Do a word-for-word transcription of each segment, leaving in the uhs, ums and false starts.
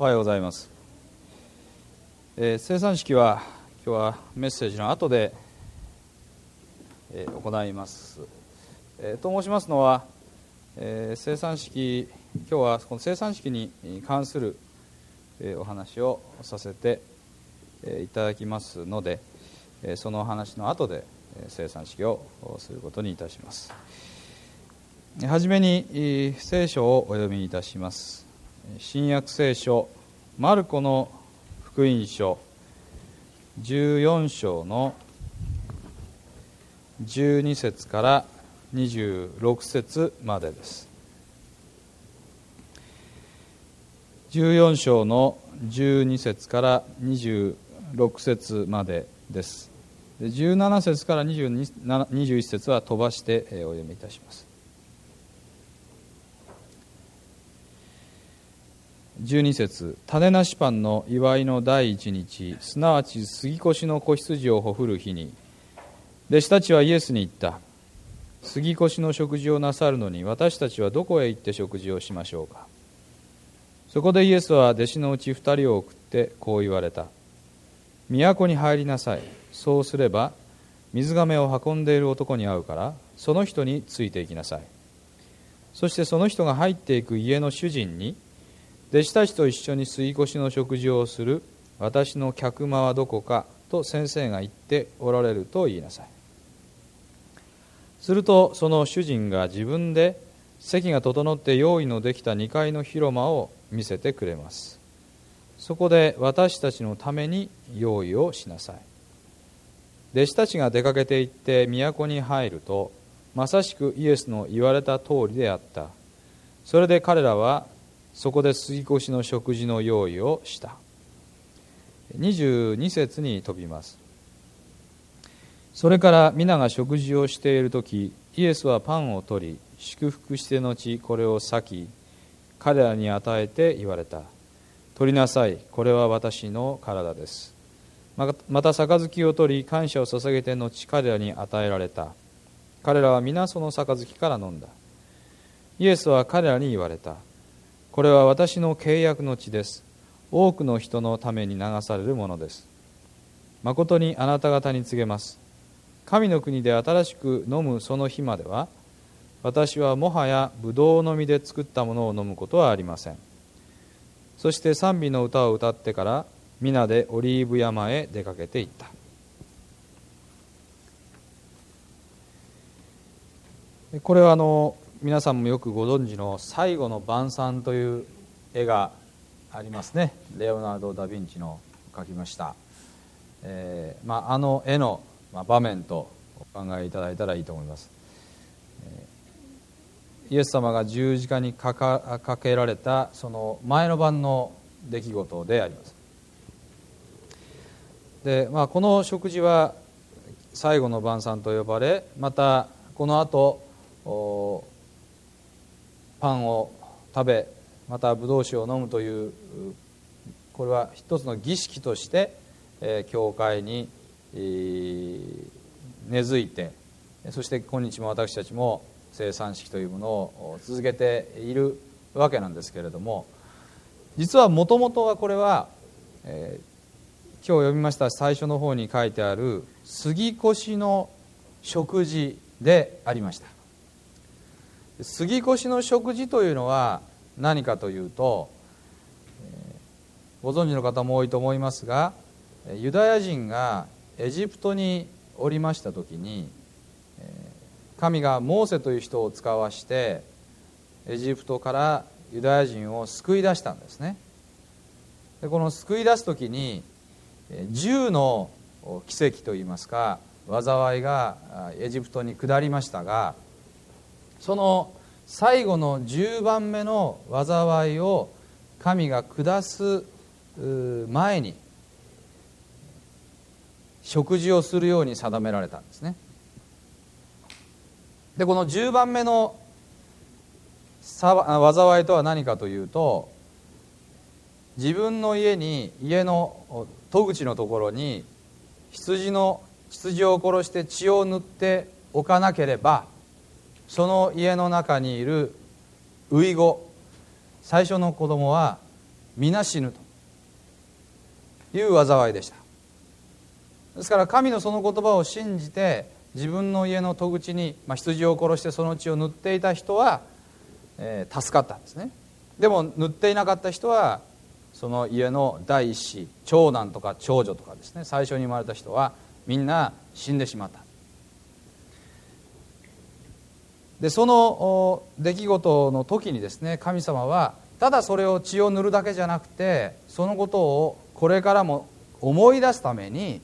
おはようございます。えー、生産式は今日はメッセージの後で、えー、行います、えー、と申しますのは、えー、生産式今日はこの生産式に関する、えー、お話をさせて、えー、いただきますので、えー、そのお話の後で、えー、生産式をすることにいたします。はじめに、えー、聖書をお読みいたします。新約聖書マルコの福音書じゅうよん章のじゅうに節からにじゅうろく節までです。じゅうよん章のじゅうに節からにじゅうろく節までです。じゅうなな節からにじゅういち節は飛ばしてお読みいたします。じゅうに節、種なしパンの祝いの第一日、すなわち杉越の子羊をほふる日に、弟子たちはイエスに言った。杉越の食事をなさるのに、私たちはどこへ行って食事をしましょうか。そこでイエスは弟子のうち二人を送ってこう言われた。都に入りなさい。そうすれば水がめを運んでいる男に会うから、その人について行きなさい。そしてその人が入っていく家の主人に、弟子たちと一緒に杉越の食事をする私の客間はどこかと先生が言っておられると言いなさい。するとその主人が自分で席が整って用意のできたにかいの広間を見せてくれます。そこで私たちのために用意をしなさい。弟子たちが出かけて行って都に入ると、まさしくイエスの言われた通りであった。それで彼らはそこで杉越の食事の用意をした。にじゅうに節に飛びます。それから皆が食事をしているとき、イエスはパンを取り、祝福して後これを裂き、彼らに与えて言われた。取りなさい、これは私の体です。また杯を取り、感謝を捧げて後彼らに与えられた。彼らは皆その杯から飲んだ。イエスは彼らに言われた。これは私の契約の血です。多くの人のために流されるものです。誠にあなた方に告げます。神の国で新しく飲むその日までは、私はもはやブドウの実で作ったものを飲むことはありません。そして賛美の歌を歌ってから皆でオリーブ山へ出かけていった。これはあの皆さんもよくご存知の最後の晩餐という絵がありますね。レオナルド・ダ・ヴィンチの描きました、えーまあ、あの絵の場面とお考えいただいたらいいと思います。イエス様が十字架にかか、かけられたその前の晩の出来事であります。で、まあ、この食事は最後の晩餐と呼ばれ、またこの後パンを食べ、またブドウ酒を飲むという、これは一つの儀式として、えー、教会に、えー、根付いて、そして今日も私たちも生産式というものを続けているわけなんですけれども、実はもともとはこれは、えー、今日読みました最初の方に書いてある杉越の食事でありました。杉越の食事というのは何かというと、ご存知の方も多いと思いますが、ユダヤ人がエジプトにおりました時に、神がモーセという人を使わしてエジプトからユダヤ人を救い出したんですね。でこの救い出す時にじゅうの奇跡といいますか災いがエジプトに下りましたが、その最後のじゅうばんめの災いを神が下す前に食事をするように定められたんですね。でこのじゅうばんめの災いとは何かというと、自分の家に家の戸口のところに羊の羊を殺して血を塗っておかなければ、その家の中にいる初子、最初の子供は皆死ぬという災いでした。ですから神のその言葉を信じて自分の家の戸口に、まあ、羊を殺してその血を塗っていた人は、えー、助かったんですね。でも塗っていなかった人はその家の第一子、長男とか長女とかですね、最初に生まれた人はみんな死んでしまった。でその出来事の時にですね、神様はただそれを血を塗るだけじゃなくて、そのことをこれからも思い出すために、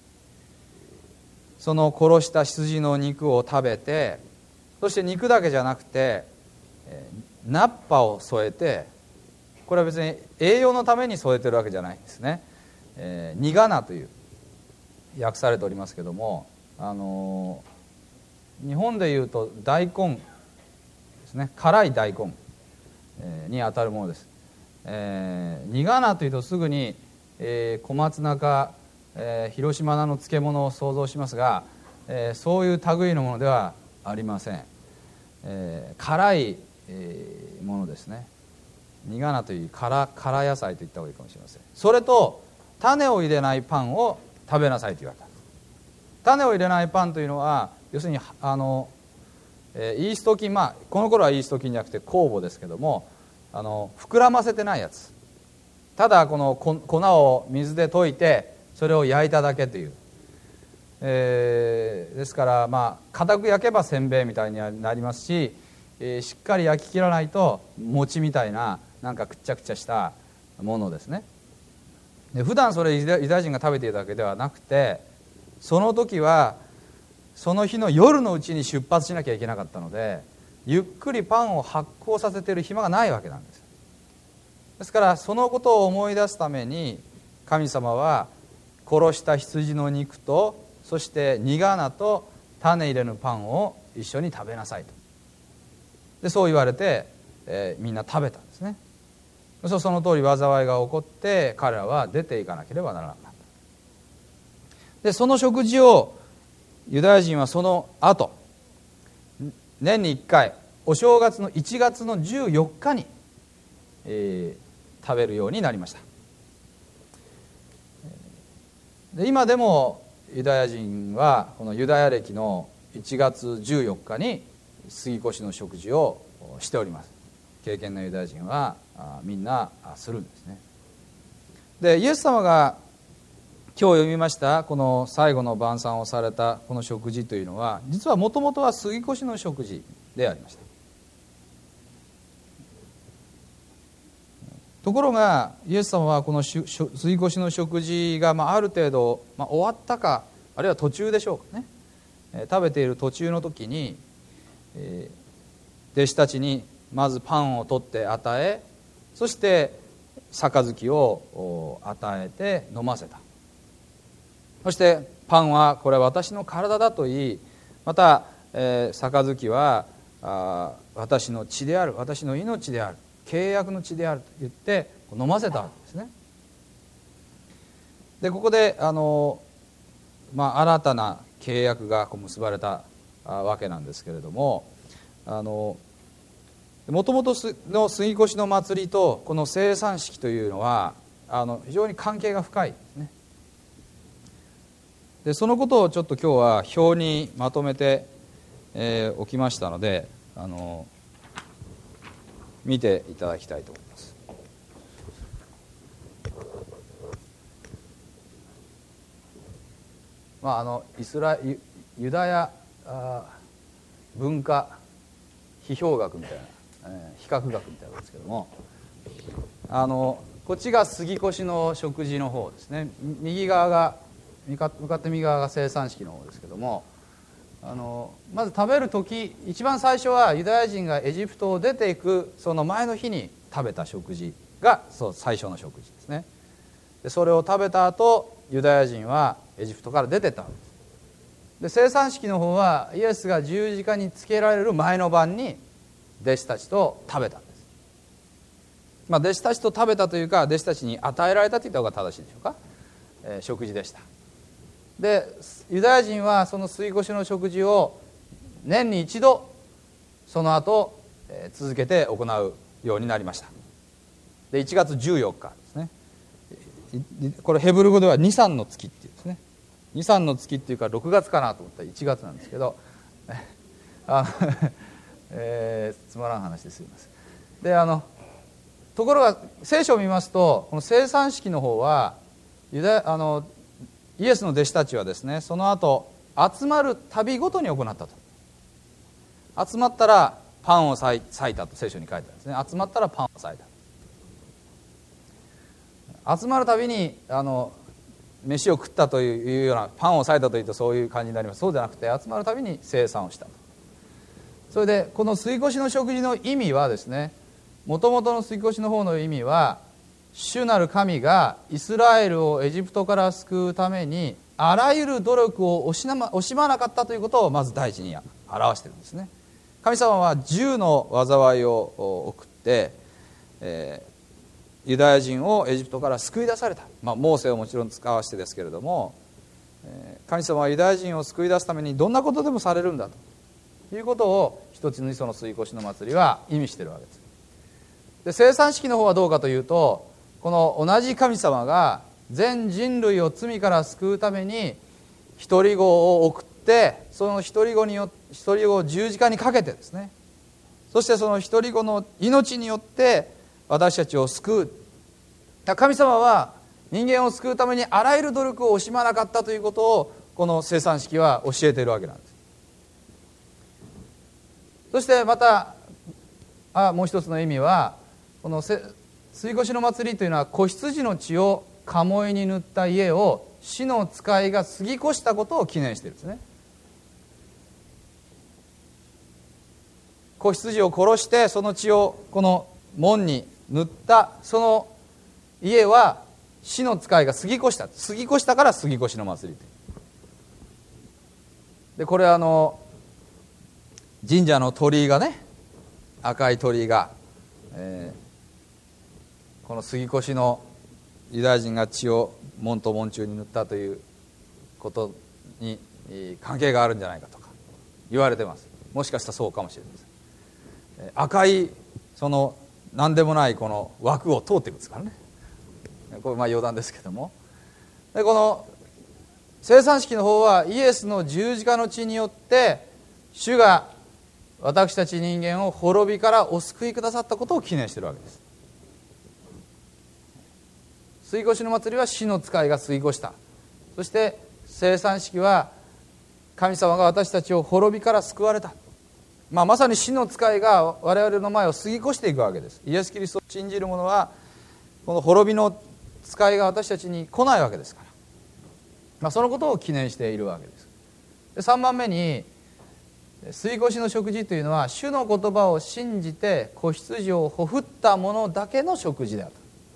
その殺した羊の肉を食べて、そして肉だけじゃなくて菜っぱを添えて、これは別に栄養のために添えてるわけじゃないんですね。えー、苦菜という訳されておりますけども、あのー日本でいうと大根ですね、辛い大根にあたるものです。えー、苦菜というとすぐに、えー、小松菜か、えー、広島菜の漬物を想像しますが、えー、そういう類のものではありません。えー、辛い、えー、ものですね。苦菜という辛、辛野菜と言った方がいいかもしれません。それと種を入れないパンを食べなさいと言われた。種を入れないパンというのは要するにあの、えー、イースト菌、まあこの頃はイースト菌じゃなくて酵母ですけども、あの膨らませてないやつ、ただこの粉を水で溶いてそれを焼いただけという、えー、ですからまあ固く焼けばせんべいみたいになりますし、えー、しっかり焼き切らないと餅みたいななんかくっちゃくちゃしたものですね。で普段それユダヤ人が食べているだけではなくて、その時はその日の夜のうちに出発しなきゃいけなかったので、ゆっくりパンを発酵させている暇がないわけなんです。ですからそのことを思い出すために神様は殺した羊の肉と、そして苦菜と種入れぬパンを一緒に食べなさいと。でそう言われて、えー、みんな食べたんですね。そうその通り災いが起こって彼らは出ていかなければならなかった。でその食事をユダヤ人はその後年にいっかいお正月のいちがつのじゅうよっかに、えー、食べるようになりました。で今でもユダヤ人はこのユダヤ歴のいちがつじゅうよっかに杉越の食事をしております。敬虔なユダヤ人はみんなするんですね。でイエス様が今日読みましたこの最後の晩餐をされたこの食事というのは、実はもともとは杉越の食事でありました。ところがイエス様はこの杉越の食事がまあある程度、まあ、終わったか、あるいは途中でしょうかね、え食べている途中の時に、えー、弟子たちにまずパンを取って与え、そして杯を与えて飲ませた。そしてパンはこれは私の体だと言い、また、えー、杯はあ私の血である、私の命である、契約の血であると言って飲ませたわけですね。でここであの、まあ、新たな契約が結ばれたわけなんですけれども、あのもともとの杉越の祭りとこの聖餐式というのはあの非常に関係が深いですね。でそのことをちょっと今日は表にまとめて、えー、おきましたので、あの見ていただきたいと思います。まあ、あのイスラユ、ユダヤ文化批評学みたいな、えー、比較学みたいなんですけども、あのこっちが杉越の食事の方ですね。右側が向かって右側が聖餐式の方ですけども、あのまず食べる時、一番最初はユダヤ人がエジプトを出ていくその前の日に食べた食事がそう最初の食事ですね。でそれを食べた後、ユダヤ人はエジプトから出てったわけです。で聖餐式の方はイエスが十字架につけられる前の晩に弟子たちと食べたんです。まあ、弟子たちと食べたというか、弟子たちに与えられたと言った方が正しいでしょうか、えー、食事でした。でユダヤ人はその杉越の食事を年に一度その後、えー、続けて行うようになりました。 でいちがつじゅうよっかですね。これヘブル語ではニサンの月っていうんですね。ニサンの月っていうかろくがつかなと思ったらいちがつなんですけどあの、えー、つまらん話ですいません。であのところが聖書を見ますと、この聖餐式の方はユダあのイエスの弟子たちはですね、その後集まる旅ごとに行ったと。集まったらパンを裂いたと聖書に書いてあるんですね。集まったらパンを裂いた。集まるたびにあの飯を食ったというような、パンを裂いたというとそういう感じになります。そうじゃなくて、集まるたびに聖餐をしたと。それでこの吸い越しの食事の意味はですね、もともとの吸い越しの方の意味は、主なる神がイスラエルをエジプトから救うためにあらゆる努力を惜しま、惜しまなかったということをまず第一に表しているんですね。神様は十の災いを送って、えー、ユダヤ人をエジプトから救い出された、まあ、モーセをもちろん使わせてですけれども、えー、神様はユダヤ人を救い出すためにどんなことでもされるんだということを一つにその吸い越しの祭りは意味しているわけです。で聖餐式の方はどうかというと、この同じ神様が全人類を罪から救うために一人子を送って、その一人子によ一人子を十字架にかけてですね、そしてその一人子の命によって私たちを救う。神様は人間を救うためにあらゆる努力を惜しまなかったということをこの聖餐式は教えているわけなんです。そしてまたあもう一つの意味は、この吸い越しの祭りというのは子羊の血を鴨居に塗った家を死の使いが過ぎ越したことを記念しているんですね。子羊を殺してその血をこの門に塗ったその家は死の使いが過ぎ越した、過ぎ越したから過ぎ越しの祭りで、これはあの神社の鳥居がね、赤い鳥居が、えーこの杉越のユダヤ人が血を門と門中に塗ったということに関係があるんじゃないかとか言われてます。もしかしたらそうかもしれません。赤いその何でもないこの枠を通っていくんですからね。これまあ余談ですけども、でこの聖餐式の方はイエスの十字架の血によって主が私たち人間を滅びからお救いくださったことを記念しているわけです。吸い越しの祭りは死の使いが過ぎ越した。そして聖餐式は神様が私たちを滅びから救われた、まあ、まさに死の使いが我々の前を過ぎ越していくわけです。イエス・キリストを信じる者はこの滅びの使いが私たちに来ないわけですから、まあ、そのことを記念しているわけです。でさんばんめに、吸い越しの食事というのは主の言葉を信じて子羊をほふった者だけの食事である。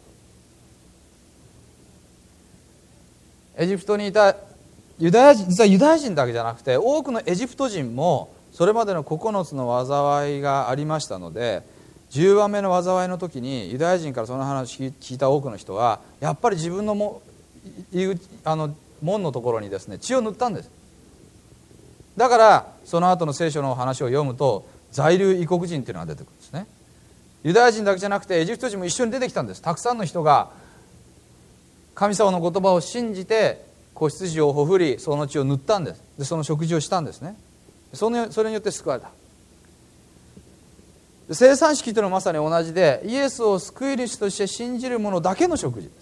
エジプトにいたユダヤ人、実はユダヤ人だけじゃなくて多くのエジプト人もそれまでのここのつの災いがありましたので、じゅうばんめの災いの時にユダヤ人からその話を聞いた多くの人はやっぱり自分のもあの門のところにですね血を塗ったんです。だからその後の聖書の話を読むと在留異国人というのが出てくるんですね。ユダヤ人だけじゃなくてエジプト人も一緒に出てきたんです。たくさんの人が神様の言葉を信じて子羊をほふりその血を塗ったんです。でその食事をしたんですね。そのそれによって救われた。聖餐式というのはまさに同じで、イエスを救い主として信じる者だけの食事です。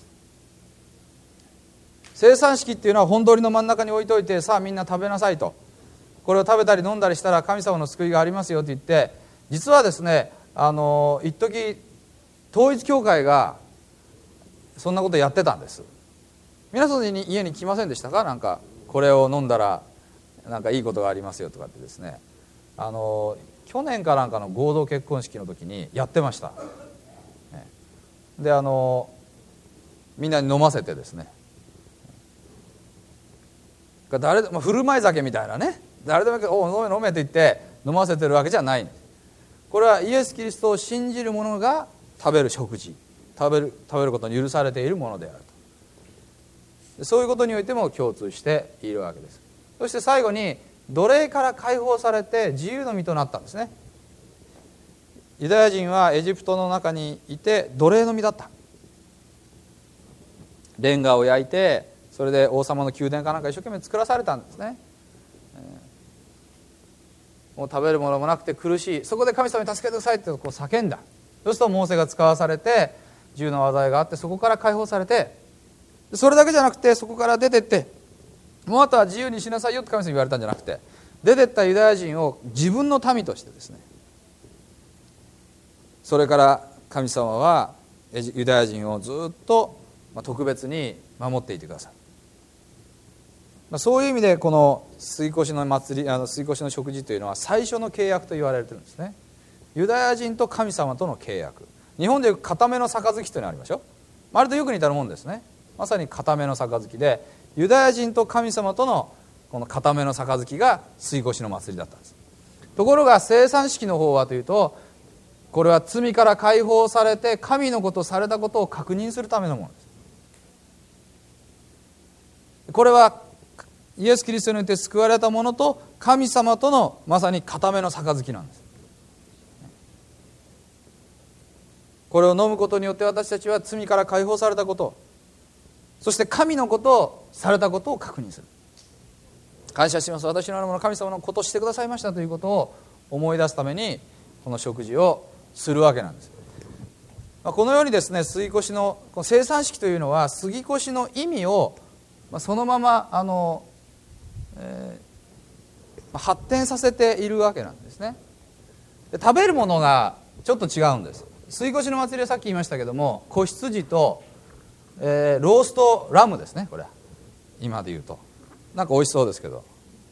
聖餐式っていうのは本通りの真ん中に置いといて、さあみんな食べなさいと、これを食べたり飲んだりしたら神様の救いがありますよと言って、実はですね、あの一時統一教会がそんなことやってたんです。皆さんに家に来ませんでしたか？なんかこれを飲んだらなんかいいことがありますよとかってですね、あの去年かなんかの合同結婚式の時にやってました。であのみんなに飲ませてですね、誰でも振る舞い酒みたいなね、誰でも「お飲め飲め」と言って飲ませてるわけじゃないんです。これはイエス・キリストを信じる者が食べる食事、食べる食べることに許されているものであると、そういうことにおいても共通しているわけです。そして最後に奴隷から解放されて自由の身となったんですね。 ユダヤ人はエジプトの中にいて奴隷の身だった。レンガを焼いて、それで王様の宮殿かなんか一生懸命作らされたんですね。もう食べるものもなくて苦しい。そこで神様に助けてくださいってこう叫んだ。そうするとモーセが使わされて銃の災いがあって、そこから解放されて、それだけじゃなくてそこから出てって、もうあとは自由にしなさいよって神様に言われたんじゃなくて、出てったユダヤ人を自分の民としてですね、それから神様はユダヤ人をずっと特別に守っていてくださる。そういう意味でこの杉越の祭り、あの杉越の食事というのは最初の契約と言われているんですね。ユダヤ人と神様との契約。日本でいう固めの杯というのがありましょう。あれとよく似たもんですね。まさに固めの杯で、ユダヤ人と神様とのこの固めの杯が杉越の祭りだったんです。ところが聖餐式の方はというと、これは罪から解放されて神のことされたことを確認するためのものです。これはイエス・キリストによって救われた者と神様とのまさに固めの杯なんです。これを飲むことによって私たちは罪から解放されたこと、そして神のことをされたことを確認する。感謝します、私のあるもの神様のことをしてくださいましたということを思い出すためにこの食事をするわけなんです。このようにですね、杉越の聖餐式というのは杉越の意味をそのままあの、えー、発展させているわけなんですね。で、食べるものがちょっと違うんです。杉越の祭りはさっき言いましたけども、子羊と、えー、ローストラムですね。これ今で言うとなんか美味しそうですけど、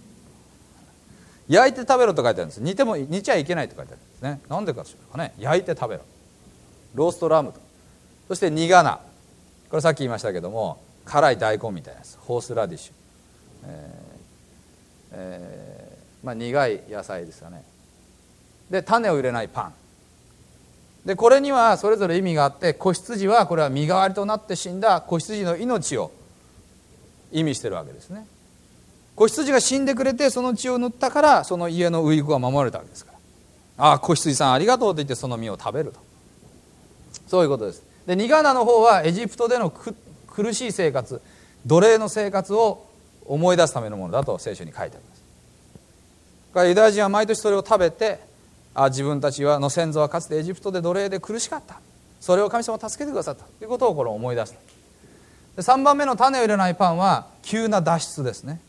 焼いて食べろと書いてあるんです。煮ても煮ちゃいけないと書いてあるんですね。なんでかでしょうかね。焼いて食べろ、ローストラムと、そして煮ガナ、これさっき言いましたけども辛い大根みたいなやつ、ホースラディッシュ、えーえーまあ、苦い野菜ですかね。で、種を入れないパンで、これにはそれぞれ意味があって、子羊はこれは身代わりとなって死んだ子羊の命を意味してるわけですね。子羊が死んでくれてその血を塗ったから、その家のウイグが守られたわけですから、ああ子羊さんありがとうと言ってその実を食べると、そういうことです。で、ニガナの方はエジプトでの苦しい生活、奴隷の生活を思い出すためのものだと聖書に書いてあります。だからユダヤ人は毎年それを食べて、あ、自分たちはの先祖はかつてエジプトで奴隷で苦しかった、それを神様は助けてくださったということをこれ思い出す。で、さんばんめの種を入れないパンは急な脱出ですね。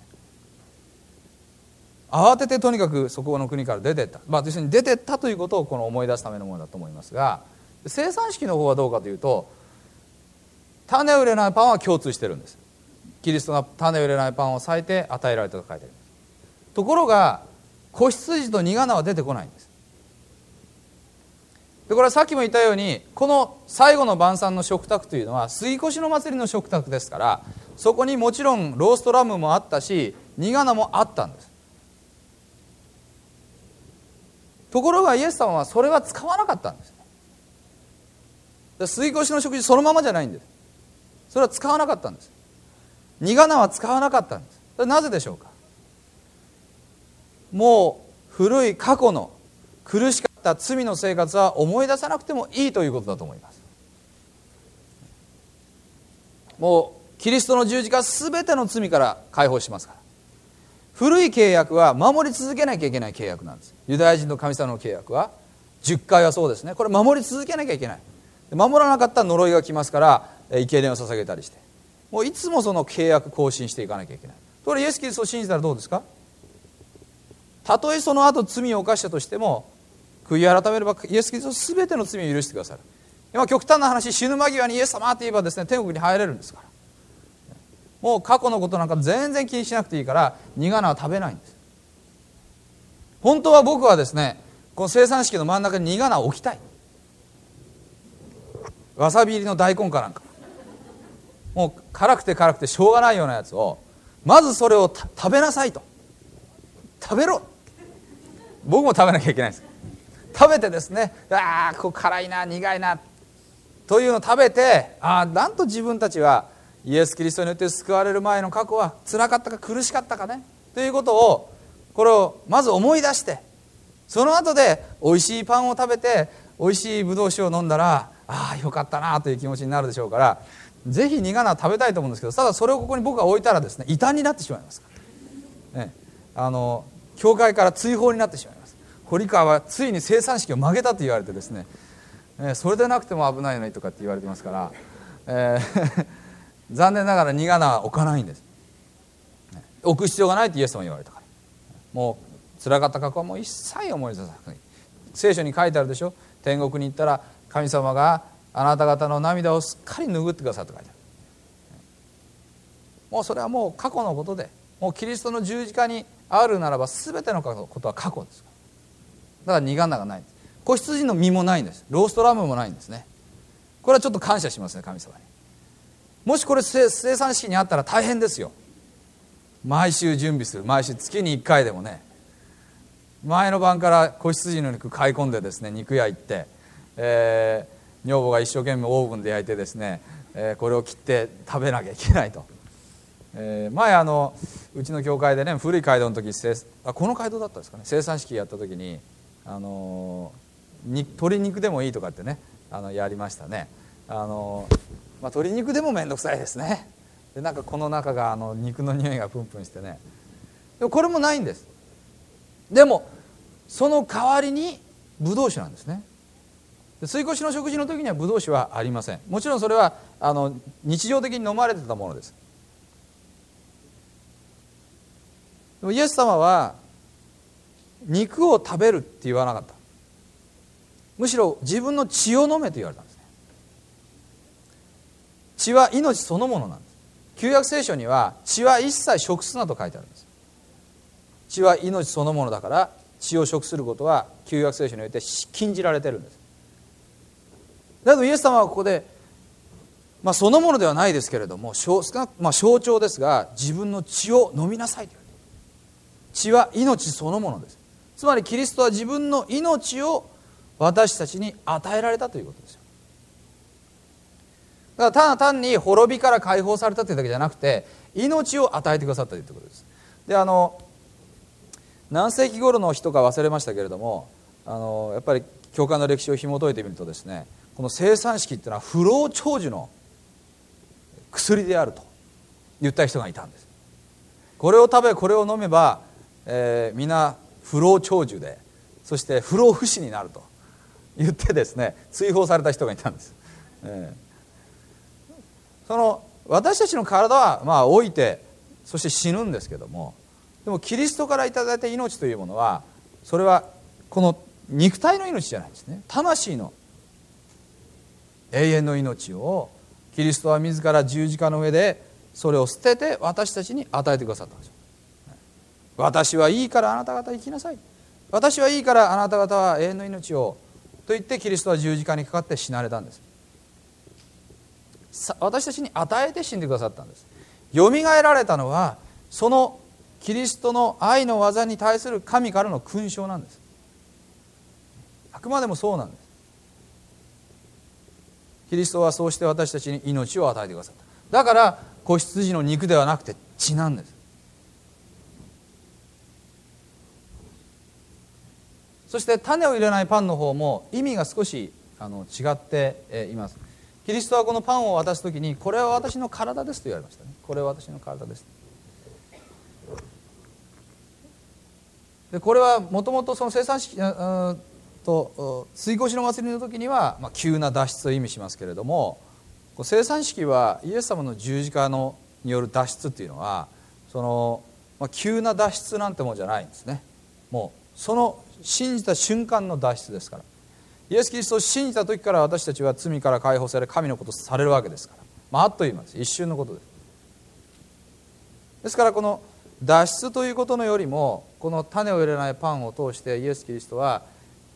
慌ててとにかくそこの国から出てった、まあ、要するに出てったということをこの思い出すためのものだと思いますが、聖餐式の方はどうかというと、種を入れないパンは共通してるんです。キリストが種を入れないパンを裂いて与えられたと書いてあります。ところが子羊と煮ガナは出てこないんです。で、これはさっきも言ったように、この最後の晩餐の食卓というのは杉越の祭りの食卓ですから、そこにもちろんローストラムもあったし煮ガナもあったんです。ところがイエス様はそれは使わなかったんです。で、杉越の食事そのままじゃないんです。それは使わなかったんです。煮ガナは使わなかったんです。それなぜでしょうか。もう古い過去の苦しかった罪の生活は思い出さなくてもいいということだと思います。もうキリストの十字架は全ての罪から解放しますから。古い契約は守り続けなきゃいけない契約なんです。ユダヤ人と神様の契約はじゅっかいはそうですね。これ守り続けなきゃいけない。守らなかったら呪いが来ますから、生贄を捧げたりして、もういつもその契約更新していかなきゃいけない。これイエス・キリストを信じたらどうですか。たとえその後罪を犯したとしても、悔い改めればイエス・キリストすべての罪を許してくださる。今極端な話、死ぬ間際にイエス様って言えばですね、天国に入れるんですから。もう過去のことなんか全然気にしなくていいから、煮ガナは食べないんです。本当は僕はですね、この聖餐式の真ん中に煮ガナを置きたい。わさび入りの大根かなんか、もう辛くて辛くてしょうがないようなやつを、まずそれを食べなさいと、食べろ、僕も食べなきゃいけないんです。食べてですね、ああこう辛いな苦いなというのを食べて、ああなんと自分たちはイエス・キリストによって救われる前の過去は辛かったか苦しかったかねということを、これをまず思い出して、 その後でおいしいパンを食べておいしいブドウ酒を飲んだら、ああよかったなという気持ちになるでしょうから、ぜひ苦菜食べたいと思うんですけど、ただそれをここに僕が置いたらですね、異端になってしまいますから、ね、あの教会から追放になってしまいます。堀川はついに生産式を曲げたと言われてですね、えー、それでなくても危ないのにとかって言われてますから、えー、残念ながら苦菜は置かないんです。置く必要がないとイエス様に言われたから。もう辛かった過去はもう一切思い出さない。聖書に書いてあるでしょ、天国に行ったら神様があなた方の涙をすっかり拭ってくださって書いてある。もうそれはもう過去のことで、もうキリストの十字架にあるならば全てのことは過去ですから。だから苦菜がないんです。子羊の実もないんです。ローストラムもないんですね。これはちょっと感謝しますね、神様に。もしこれ生産式にあったら大変ですよ。毎週準備する、毎週月にいっかいでもね、前の晩から子羊の肉買い込んでですね、肉屋行って、えー、女房が一生懸命オーブンで焼いてですね、えー、これを切って食べなきゃいけないと、えー、前あのうちの教会でね、古い街道の時、あこの街道だったんですかね、生産式やった時に、あのー、に鶏肉でもいいとかってね、あのやりましたね。あのーまあ、鶏肉でも面倒くさいですね。でなんかこの中があの肉の匂いがプンプンしてね、でもこれもないんです。でもその代わりにブドウ酒なんですね。吸い越しの食事の時にはブドウ酒はありません。もちろんそれはあの日常的に飲まれてたものです。でもイエス様は肉を食べるって言わなかった。むしろ自分の血を飲めと言われたんですね。血は命そのものなんです。旧約聖書には血は一切食すなと書いてあるんです。血は命そのものだから血を食することは旧約聖書において禁じられているんです。だけどイエス様はここで、まあ、そのものではないですけれども、まあ、象徴ですが、自分の血を飲みなさいと言われている。血は命そのものです。つまりキリストは自分の命を私たちに与えられたということですよ。だからただ単に滅びから解放されたというだけじゃなくて、命を与えてくださったということです。であの何世紀頃の人か忘れましたけれども、あのやっぱり教会の歴史を紐解いてみるとですね、この生産式っていうのは不老長寿の薬であると言った人がいたんです。これを食べこれを飲めば、えー、皆不老長寿で、そして不老不死になると言ってですね、追放された人がいたんです。えー、その私たちの体はまあ老いて、そして死ぬんですけども、でもキリストからいただいた命というものは、それはこの肉体の命じゃないですね。魂の永遠の命をキリストは自ら十字架の上でそれを捨てて私たちに与えてくださったんですよ。私はいいからあなた方生きなさい、私はいいからあなた方は永遠の命をと言って、キリストは十字架にかかって死なれたんです。私たちに与えて死んでくださったんです。よみがえられたのはそのキリストの愛の技に対する神からの勲章なんです。あくまでもそうなんです。キリストはそうして私たちに命を与えてくださった。だから子羊の肉ではなくて血なんです。そして種を入れないパンの方も意味が少しあの違っています。キリストはこのパンを渡すときに、これは私の体ですと言われましたね。これは私の体です。でこれはもともとその生産式と追越の祭りの時には、まあ、急な脱出を意味しますけれども、生産式はイエス様の十字架のによる脱出っていうのは、その、まあ、急な脱出なんてもんじゃないんですね。もうその信じた瞬間の脱出ですから。イエス・キリストを信じた時から私たちは罪から解放され、神のことをされるわけですから、まあ、あっという間です。一瞬のことです。ですからこの脱出ということのよりも、この種を入れないパンを通してイエス・キリストは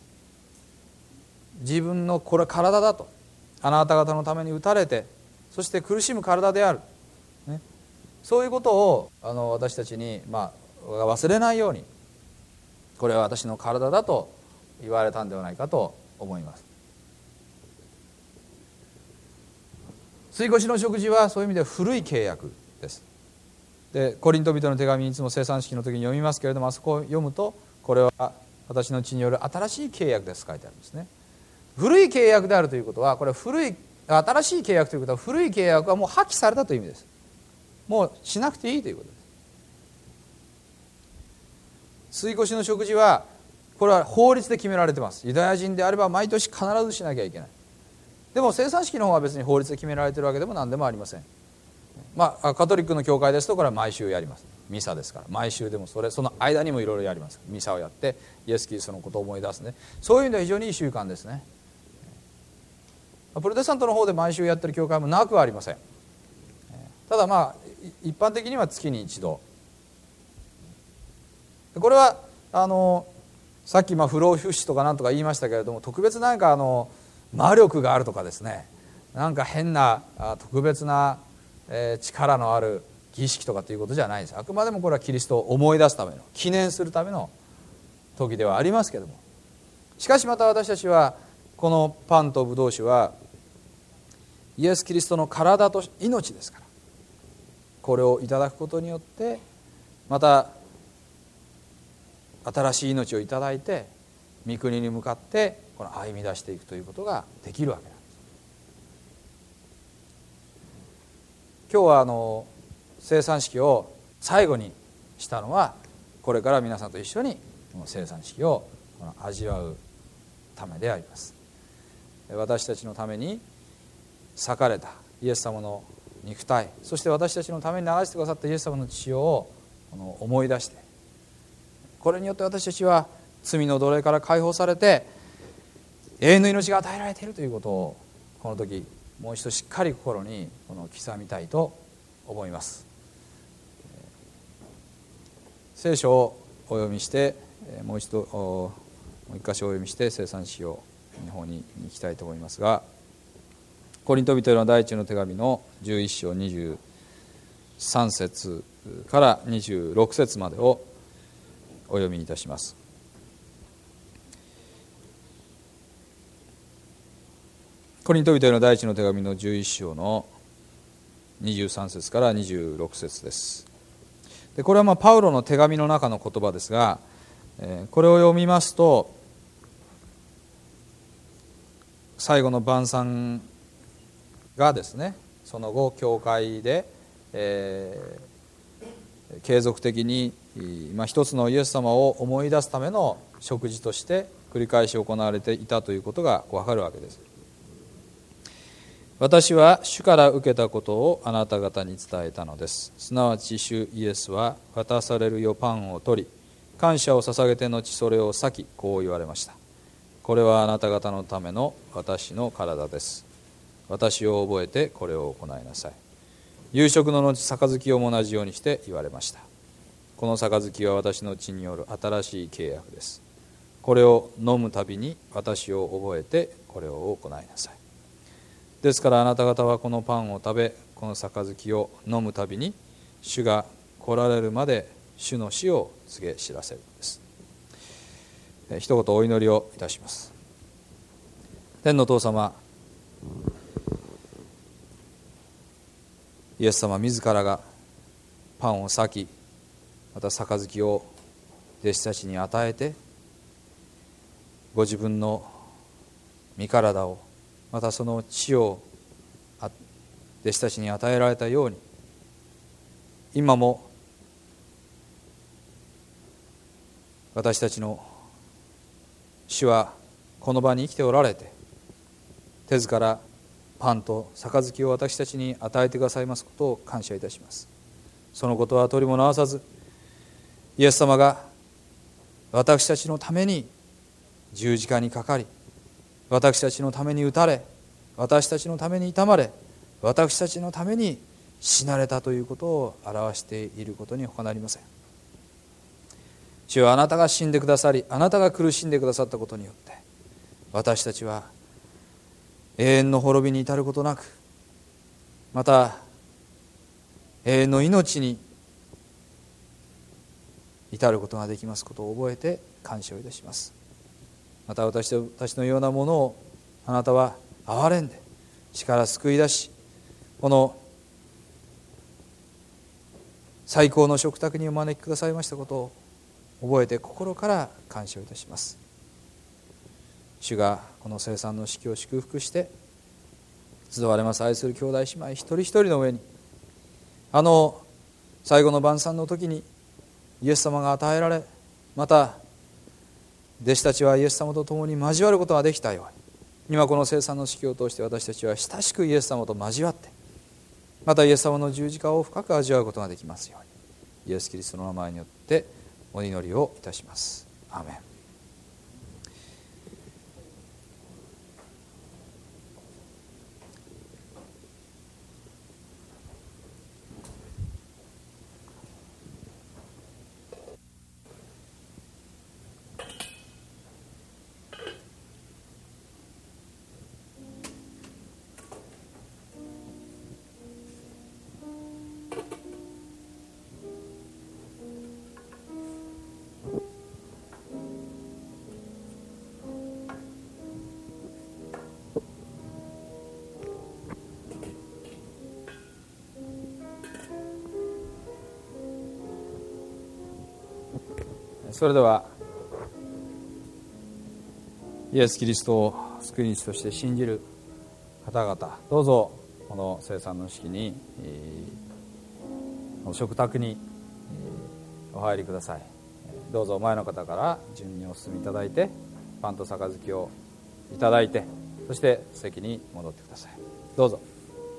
自分のこれ体だと、あなた方のために打たれて、そして苦しむ体である、ね、そういうことをあの私たちに、まあ、忘れないように、これは私の体だと言われたんではないかと思います。追越の食事はそういう意味で古い契約です。でコリント人の手紙にいつも生産式の時に読みますけれども、あそこを読むと、これは私の血による新しい契約です書いてあるんですね。古い契約であるということは、これは古い新しい契約ということは、古い契約はもう破棄されたという意味です。もうしなくていいということです。杉越の食事はこれは法律で決められています。ユダヤ人であれば毎年必ずしなきゃいけない。でも生産式の方は別に法律で決められているわけでも何でもありません。まあカトリックの教会ですとこれは毎週やります。ミサですから毎週でもそれその間にもいろいろやります。ミサをやってイエス・キリストのことを思い出すね。そういう意味では非常にいい習慣ですね。プロテスタントの方で毎週やってる教会もなくはありません。ただまあ一般的には月に一度。これはあのさっきまあ不老不死とかなんとか言いましたけれども、特別なんかあの魔力があるとかですね、なんか変な特別な力のある儀式とかということじゃないです。あくまでもこれはキリストを思い出すための、記念するための時ではありますけれども、しかしまた私たちはこのパンとブドウ酒はイエス・キリストの体と命ですから、これをいただくことによってまた新しい命をいただいて御国に向かってこの歩み出していくということができるわけなんです。今日はあの聖餐式を最後にしたのは、これから皆さんと一緒にこの聖餐式を味わうためであります。私たちのために裂かれたイエス様の肉体、そして私たちのために流してくださったイエス様の血を思い出して、これによって私たちは罪の奴隷から解放されて永遠の命が与えられているということを、この時もう一度しっかり心にこの刻みたいと思います。聖書をお読みして、もう一度もう一箇所お読みして聖餐式をの方に行きたいと思いますが、コリント人への第一の手紙のじゅういっ章にじゅうさん節からにじゅうろく節までをお読みいたします。コリント人への第一の手紙のじゅういっ章のにじゅうさん節からにじゅうろく節です。でこれはまあパウロの手紙の中の言葉ですが、これを読みますと、最後の晩餐がですね、その後教会で、えー、継続的に、まあ、一つのイエス様を思い出すための食事として繰り返し行われていたということが分かるわけです。私は主から受けたことをあなた方に伝えたのです。すなわち主イエスは渡されるよパンを取り、感謝を捧げて後それを裂き、こう言われました。これはあなた方のための私の体です。私を覚えてこれを行いなさい。夕食の後、杯をも同じようにして言われました。この杯は私の血による新しい契約です。これを飲むたびに私を覚えてこれを行いなさい。ですからあなた方はこのパンを食べ、この杯を飲むたびに主が来られるまで主の死を告げ知らせるのです。一言お祈りをいたします。天の父様、イエス様自らがパンを裂き、また杯を弟子たちに与えて、ご自分の身体を、またその血を弟子たちに与えられたように、今も私たちの主はこの場に生きておられて、手ずからパンと杯を私たちに与えてくださいますことを感謝いたします。そのことは取りも直さず、イエス様が私たちのために十字架にかかり、私たちのために打たれ、私たちのために痛まれ、私たちのために死なれたということを表していることに他なりません。主はあなたが死んでくださり、あなたが苦しんでくださったことによって、私たちは永遠の滅びに至ることなく、また永遠の命に至ることができますことを覚えて感謝をいたします。また私たちのようなものをあなたは憐れんで死から救い出し、この最高の食卓にお招きくださいましたことを覚えて心から感謝をいたします。主がこの聖餐の式を祝福して集われます愛する兄弟姉妹一人一人の上に、あの最後の晩餐の時にイエス様が与えられ、また弟子たちはイエス様と共に交わることができたように、今この聖餐の式を通して私たちは親しくイエス様と交わって、またイエス様の十字架を深く味わうことができますように、イエス・キリストの名前によってお祈りをいたします。アーメン。それではイエス・キリストを救い主として信じる方々、どうぞこの聖餐の式に、えー、食卓に、えー、お入りください。どうぞ前の方から順にお進みいただいて、パンと杯をいただいて、そして席に戻ってください。どうぞ。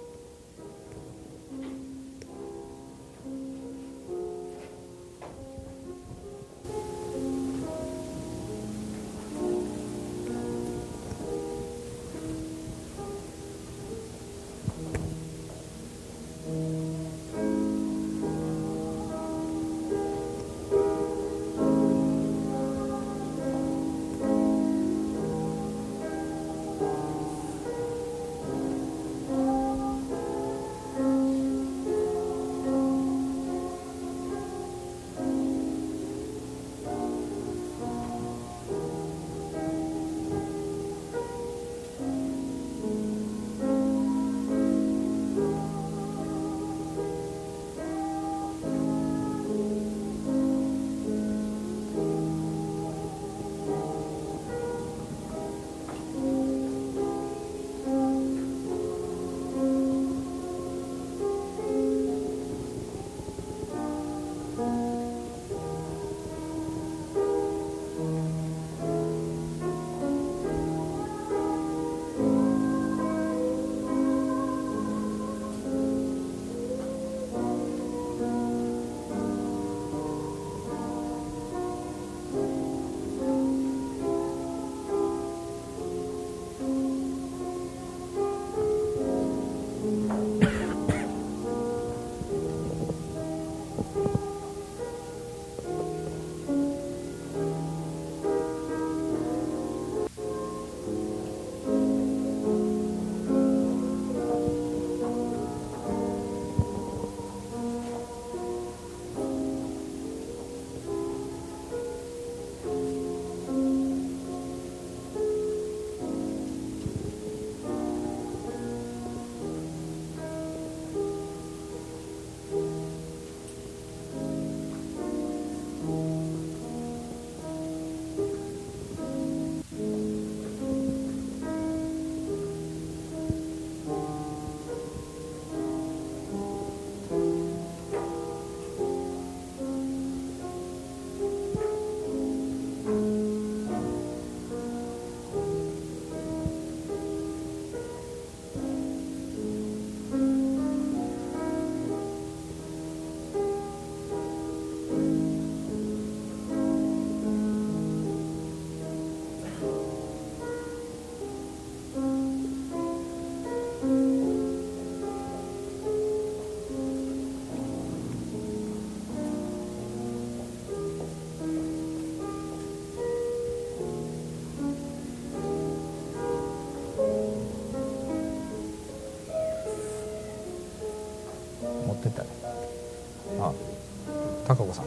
ってたね。あ、高子さん。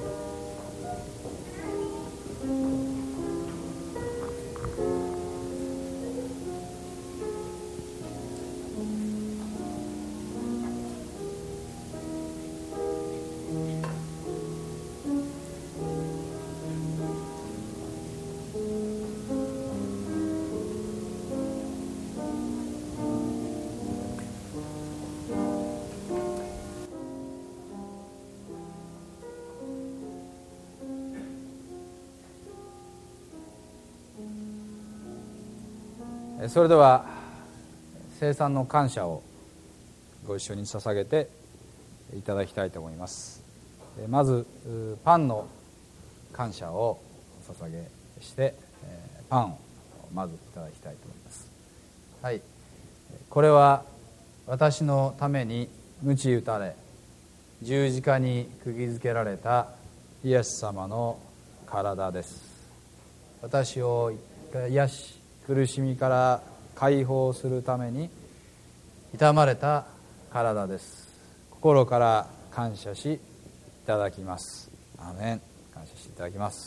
それでは聖餐の感謝をご一緒に捧げていただきたいと思います。まずパンの感謝をお捧げしてパンをまずいただきたいと思います。はい、これは私のために鞭打たれ十字架に釘付けられたイエス様の体です。私を癒し苦しみから解放するために痛まれた体です。心から感謝しいただきます。アーメン。感謝していただきます。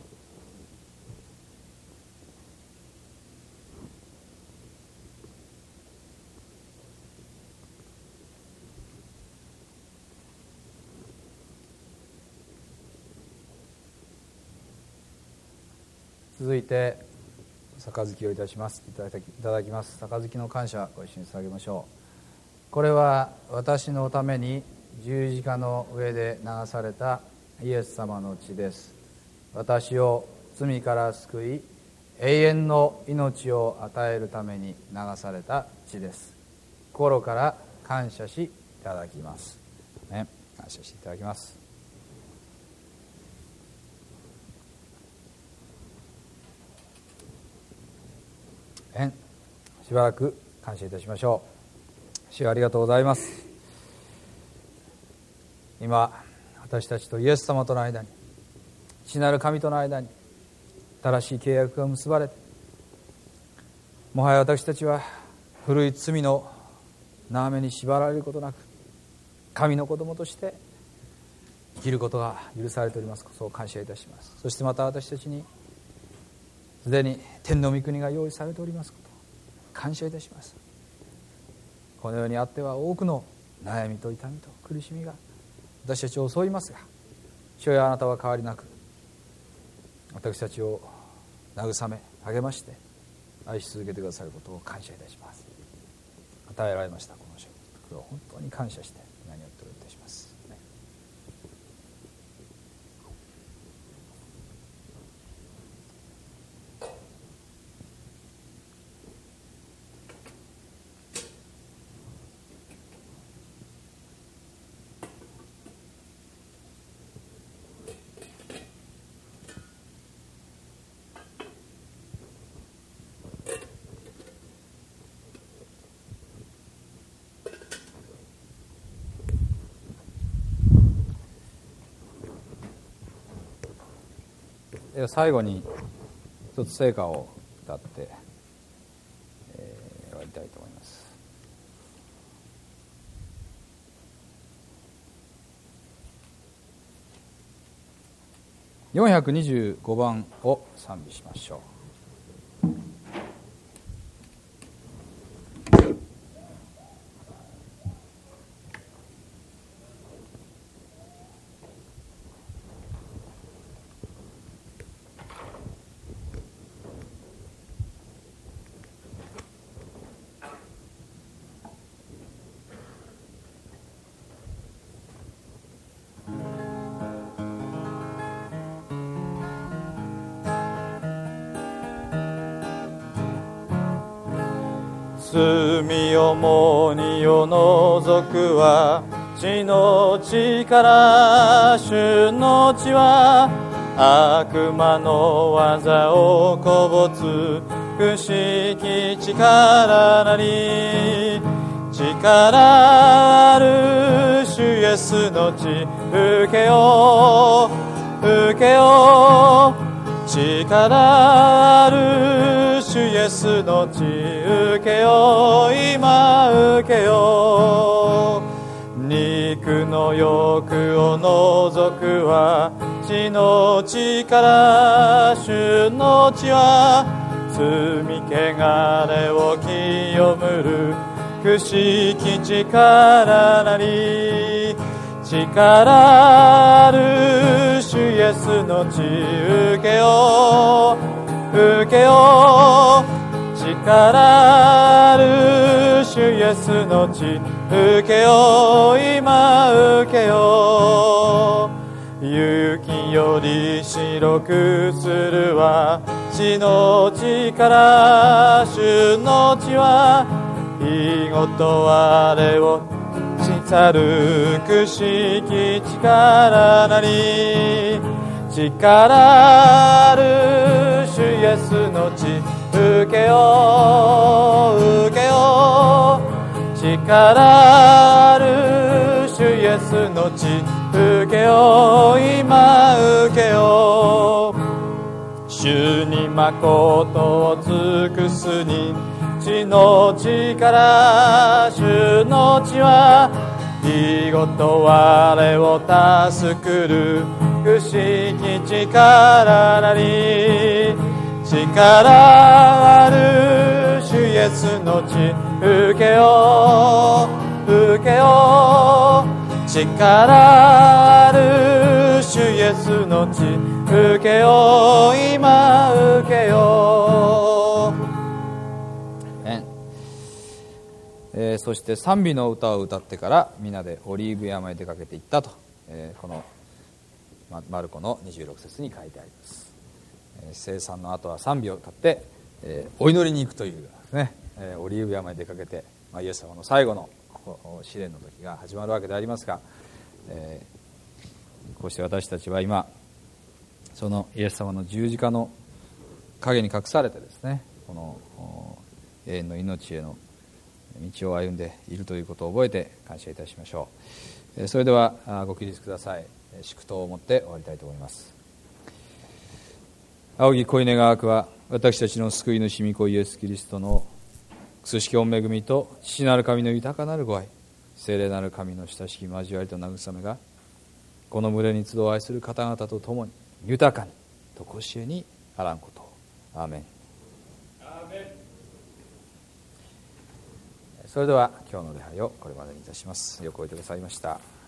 続いて杯をいたしますいただき、いただきます。杯の感謝ご一緒に捧げましょう。これは私のために十字架の上で流されたイエス様の血です。私を罪から救い永遠の命を与えるために流された血です。心から感謝しいただきます、ね、感謝していただきます。しばらく感謝いたしましょう。主ありがとうございます。今私たちとイエス様との間に、父なる神との間に新しい契約が結ばれて、もはや私たちは古い罪の縄目に縛られることなく神の子供として生きることが許されておりますことを感謝いたします。そしてまた私たちにすでに天の御国が用意されておりますことを感謝いたします。この世にあっては多くの悩みと痛みと苦しみが私たちを襲いますが、主よあなたは変わりなく私たちを慰め励まして愛し続けてくださることを感謝いたします。与えられましたこの祝福を本当に感謝して皆によってお祈りいたします。では最後に一つ聖歌を歌って、えー、終わりたいと思います。よんひゃくにじゅうごばんを賛美しましょう。罪重荷を除くは地の力、主の血は悪魔の技をこぼつくしき力なり、力ある主イエスの血受けよう受けよう、力ある主イエスの血受けよう今受けよう、肉の欲を除くは地の力、主の血は罪汚れを清むるくしき力なり、力ある主イエスの血受けよう受けよう、力ある主イエスの血受けよう今受けよう、雪より白くするは地の地から主の地は見事我を去るくしき力なり、力ある主イエスの地受けよう受けよう、力ある主イエスの地受けよう今受けよう。主に誠を尽くすに地の地から主の地は見事我を助くるくしき力なり、力ある主イエスの地受けよう受けよう、力ある主イエスの地受けよう今受けよう。 えー、そして賛美の歌を歌ってから皆でオリーブ山へ出かけていったと、えー、このマルコのにじゅうろく節に書いてあります。えー、聖餐の後は賛美を歌って、えー、お祈りに行くというですね、えー、オリーブ山へ出かけて、まあ、イエス様の最後の試練の時が始まるわけでありますが、えー、こうして私たちは今そのイエス様の十字架の影に隠されてですね、この永遠の命への道を歩んでいるということを覚えて感謝いたしましょう。それではご起立ください。祝祷を持って終わりたいと思います。仰ぎ恋願わくは私たちの救い主御子イエスキリストの苦しき御恵みと父なる神の豊かなるご愛、聖霊なる神の親しき交わりと慰めがこの群れに集う愛する方々と共に豊かにとこしえにあらんことを。アーメン。それでは今日の礼拝をこれまでにいたします。よくおいてくださいました。